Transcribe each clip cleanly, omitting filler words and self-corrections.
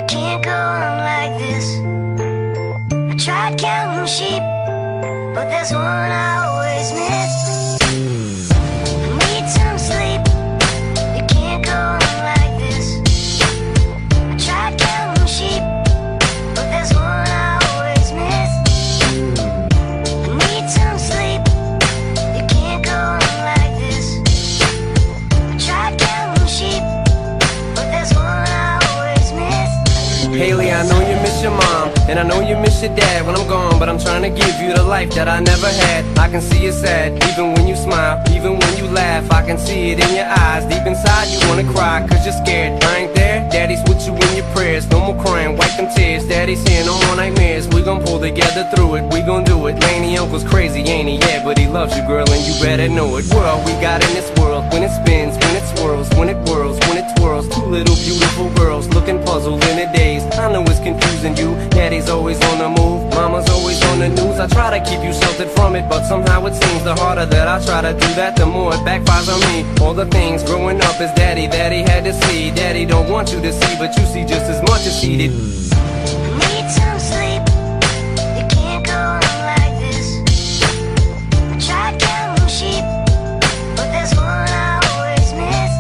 can't go on like this. I tried counting sheep, but there's one I always miss. I need some sleep. You can't go on like this. I tried counting sheep, but there's one I always miss. I need some sleep. You can't go on like this. I tried counting sheep, but there's one I always miss. Haley, I know you miss your mom, and I know you miss your dad when I'm gone, but I'm trying to give you the life that I never had. I can see you sad, even when you smile, even when you laugh. I can see it in your eyes, deep inside you wanna cry, cause you're scared. I ain't there, daddy's with you in your prayers. No more crying, wipe them tears. Daddy's here, no more nightmares. We gon' pull together through it, we gon' do it. Laney uncle's crazy, ain't he? Yeah, but he loves you, girl, and you better know it. World we got in this world, when it spins, when it swirls, when it whirls, when it twirls. Two little beautiful girls looking puzzled in a daze. I know it's confusing you, daddy's always on the move, mama's always on the news. I try to keep you sheltered from it, but somehow it seems the harder that I try to do that, the more it backfires on me. All the things growing up as daddy that he had to see, daddy don't want you to see, but you see just as much as he did. Need some sleep. You can't go on like this. I tried counting sheep, but there's one I always miss.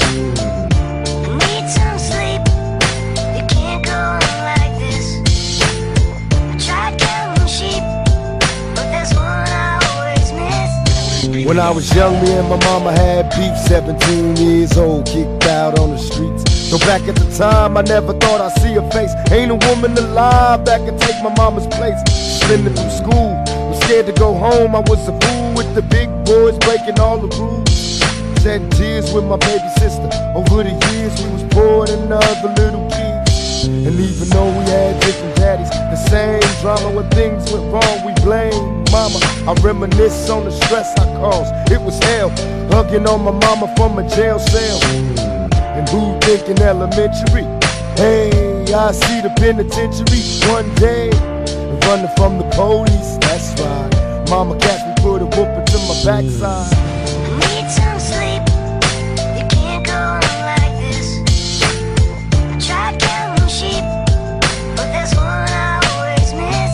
Need some sleep. You can't go on like this. I tried counting sheep, but there's one I always miss. When I was young, me and my mama had beef. 17 years old, kicked out on the streets. So back at the time, I never thought I'd see her face. Ain't a woman alive that could take my mama's place. Suspended from school, was scared to go home. I was a fool with the big boys breaking all the rules. Shedding tears with my baby sister. Over the years, we was poor than other little kids. And even though we had different daddies, the same drama when things went wrong, we blame mama. I reminisce on the stress I caused. It was hell, hugging on my mama from a jail cell. And who thinking elementary? Hey, I see the penitentiary one day. Running from the police, that's right. Mama catch me, put a whooping to my backside. Need some sleep. You can't go on like this. I tried counting sheep, but there's one I always miss.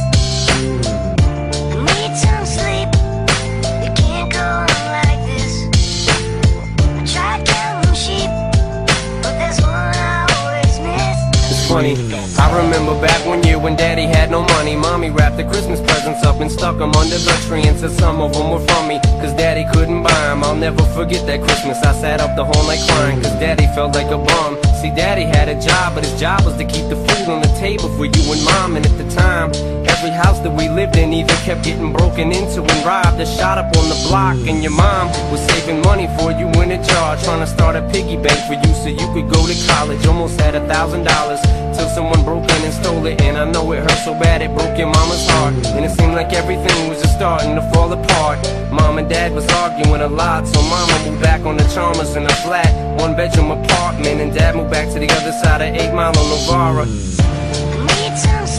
Need some sleep. You can't go on like this. I tried counting sheep, but there's one I always miss. It's funny, I remember back one year when daddy had no money. Mommy wrapped the Christmas presents up and stuck them under the tree and said some of them were from me, cause daddy couldn't buy them. I'll never forget that Christmas, I sat up the whole night crying, cause daddy felt like a bum. See, daddy had a job, but his job was to keep the food on the table for you and mom. And at the time, every house that we lived in either kept getting broken into and robbed or shot up on the block. And your mom was saving money for you in a jar, trying to start a piggy bank for you so you could go to college. Almost had $1,000 till someone broke in and stole it. And I know it hurt so bad it broke your mama's heart. And it seemed like everything was just starting to fall apart. Mom and dad was arguing a lot, so mama moved back on the Chalmers in a flat, one-bedroom apartment. And dad moved back to the other side of 8 Mile on Novara. Need some